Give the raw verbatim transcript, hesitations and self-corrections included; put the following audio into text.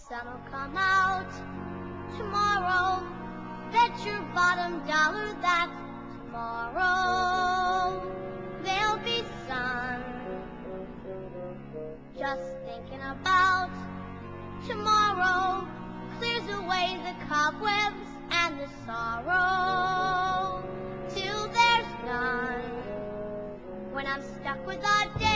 Sun'll come out tomorrow. Bet your bottom dollar that tomorrow there'll be sun. Just thinking about tomorrow clears away the cobwebs and the sorrow till there's none. When I'm stuck with a day